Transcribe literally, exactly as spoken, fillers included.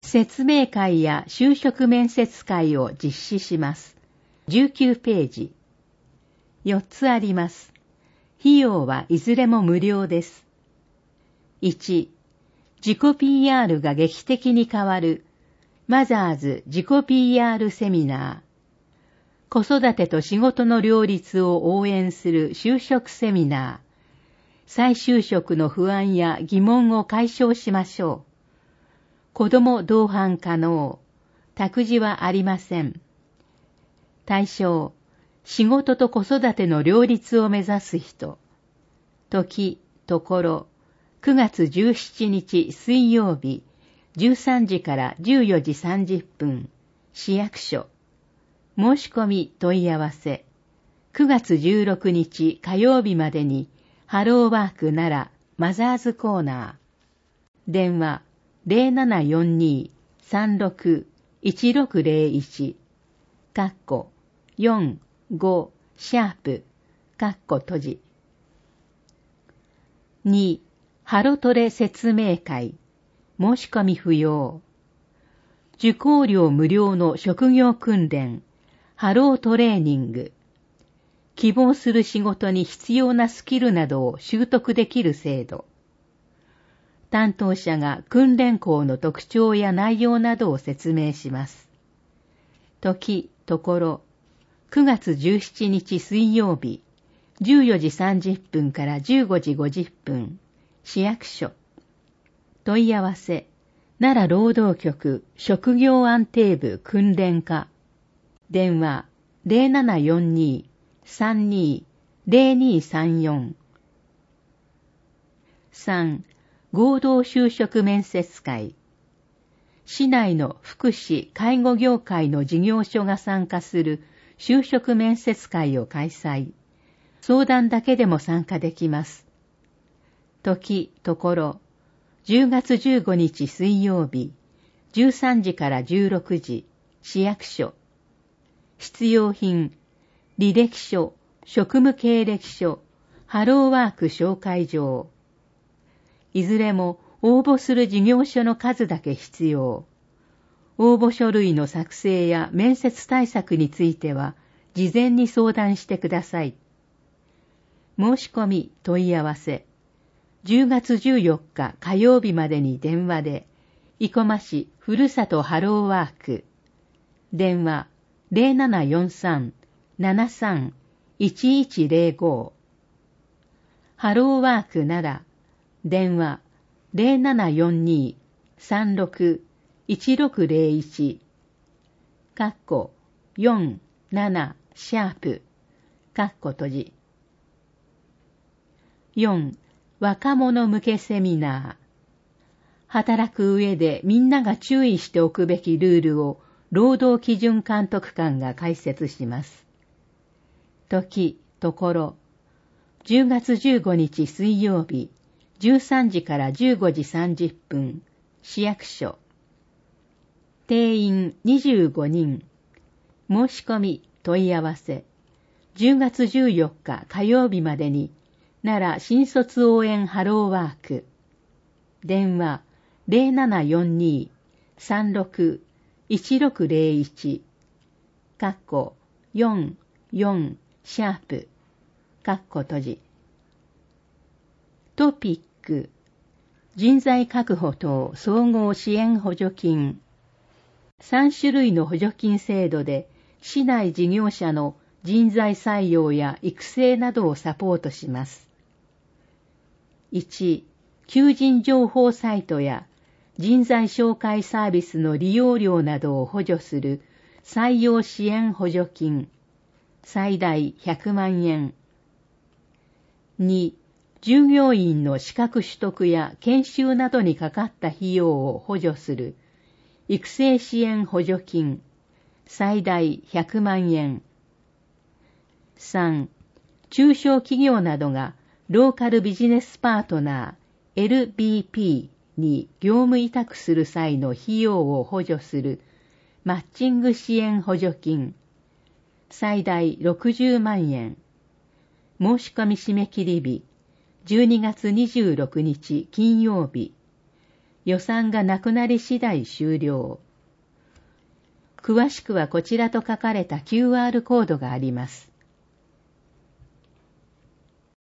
説明会や就職面接会を実施します。じゅうきゅうページ。よっつあります。費用はいずれも無料です。いち、自己 ピーアール が劇的に変わるマザーズ自己 ピーアール セミナー。子育てと仕事の両立を応援する就職セミナー。再就職の不安や疑問を解消しましょう。子供同伴可能。託児はありません。対象、仕事と子育ての両立を目指す人。時、ところ、くがつじゅうしちにち水曜日、じゅうさんじからじゅうよじさんじゅっぷん、市役所。申し込み問い合わせ。くがつじゅうろくにち火曜日までに、ハローワークならマザーズコーナー。電話 ゼロななよんに さんろく いちろくゼロいち、かっこよん、ご、シャープ、かっこ閉じ。に、ハロトレ説明会。申し込み不要。受講料無料の職業訓練、ハロートレーニング。希望する仕事に必要なスキルなどを習得できる制度。担当者が訓練校の特徴や内容などを説明します。時、ところ、くがつじゅうしちにち水曜日、じゅうよじさんじゅっぷんからじゅうごじごじゅっぷん、市役所。問い合わせ、奈良労働局職業安定部訓練課。電話 ゼロななよんに さんに ゼロにさんよん。さん、合同就職面接会。市内の福祉・介護業界の事業所が参加する就職面接会を開催。相談だけでも参加できます。時、ところ、じゅうがつじゅうごにち水曜日、じゅうさんじからじゅうろくじ、市役所。必要品、履歴書、職務経歴書、ハローワーク紹介状。いずれも応募する事業所の数だけ必要。応募書類の作成や面接対策については、事前に相談してください。申し込み問い合わせ。じゅうがつじゅうよっか火曜日までに電話で、生駒市ふるさとハローワーク。電話 ゼロななよんさん ななさん いちいちゼロご。ハローワークなら、電話 ゼロななよんに さんろく いちろくゼロいち、かっこよん、なな、シャープ、かっこ閉じ。よん、若者向けセミナー。働く上でみんなが注意しておくべきルールを労働基準監督官が解説します。時、ところ、じゅうがつじゅうごにち水曜日、じゅうさんじからじゅうごじさんじゅっぷん、市役所。定員にじゅうごにん。申し込み問い合わせ。じゅうがつじゅうよっか火曜日までに、奈良新卒応援ハローワーク。電話 ゼロななよんに さんろく いちろくゼロいち、かっこよん、よん、シャープ、かっこ閉じ。トピック、人材確保等総合支援補助金。さんしゅるいの補助金制度で、市内事業者の人材採用や育成などをサポートします。いち、求人情報サイトや人材紹介サービスの利用料などを補助する採用支援補助金、最大ひゃくまんえん。に、従業員の資格取得や研修などにかかった費用を補助する育成支援補助金、最大ひゃくまんえん。さん、中小企業などがローカルビジネスパートナー エルビーピー に業務委託する際の費用を補助するマッチング支援補助金、最大ろくじゅうまんえん。申し込み締め切り日、じゅうにがつにじゅうろくにち金曜日。 予算がなくなり次第終了。詳しくはこちらと書かれた キューアール コードがあります。